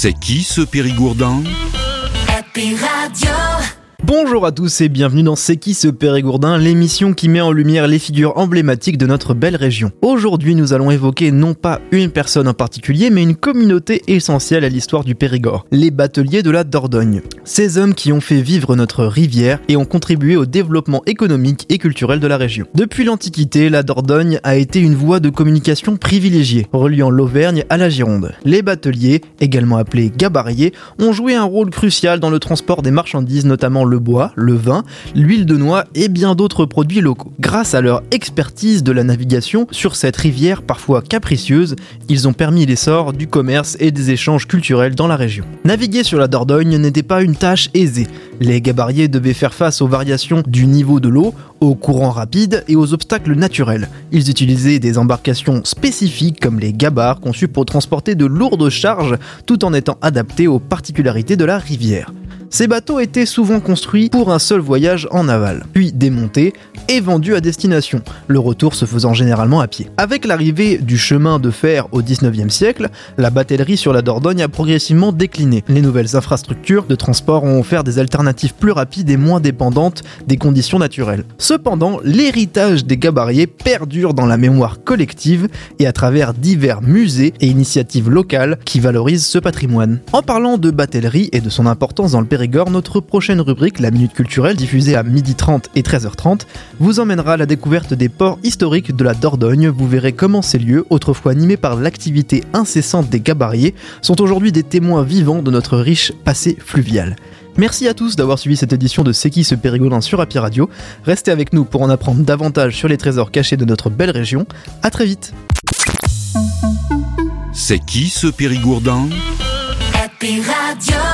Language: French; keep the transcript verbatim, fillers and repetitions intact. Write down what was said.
C'est qui ce Périgourdin ? Happy Radio. Bonjour à tous et bienvenue dans C'est qui ce Périgourdin, l'émission qui met en lumière les figures emblématiques de notre belle région. Aujourd'hui, nous allons évoquer non pas une personne en particulier, mais une communauté essentielle à l'histoire du Périgord, les bateliers de la Dordogne. Ces hommes qui ont fait vivre notre rivière et ont contribué au développement économique et culturel de la région. Depuis l'Antiquité, la Dordogne a été une voie de communication privilégiée, reliant l'Auvergne à la Gironde. Les bateliers, également appelés gabariers, ont joué un rôle crucial dans le transport des marchandises, notamment le bois, le vin, l'huile de noix et bien d'autres produits locaux. Grâce à leur expertise de la navigation sur cette rivière parfois capricieuse, ils ont permis l'essor du commerce et des échanges culturels dans la région. Naviguer sur la Dordogne n'était pas une tâche aisée. Les gabariers devaient faire face aux variations du niveau de l'eau, aux courants rapides et aux obstacles naturels. Ils utilisaient des embarcations spécifiques comme les gabarres conçues pour transporter de lourdes charges tout en étant adaptés aux particularités de la rivière. Ces bateaux étaient souvent construits pour un seul voyage en aval, puis démontés et vendus à destination, le retour se faisant généralement à pied. Avec l'arrivée du chemin de fer au dix-neuvième siècle, la batellerie sur la Dordogne a progressivement décliné. Les nouvelles infrastructures de transport ont offert des alternatives plus rapides et moins dépendantes des conditions naturelles. Cependant, l'héritage des gabariers perdure dans la mémoire collective et à travers divers musées et initiatives locales qui valorisent ce patrimoine. En parlant de batellerie et de son importance dans le Périgord, notre prochaine rubrique, la Minute Culturelle, diffusée à midi trente et treize heures trente, vous emmènera à la découverte des ports historiques de la Dordogne. Vous verrez comment ces lieux, autrefois animés par l'activité incessante des gabariers, sont aujourd'hui des témoins vivants de notre riche passé fluvial. Merci à tous d'avoir suivi cette édition de C'est qui ce Périgourdin sur Happy Radio. Restez avec nous pour en apprendre davantage sur les trésors cachés de notre belle région. À très vite. C'est qui ce Périgourdin ? Happy Radio.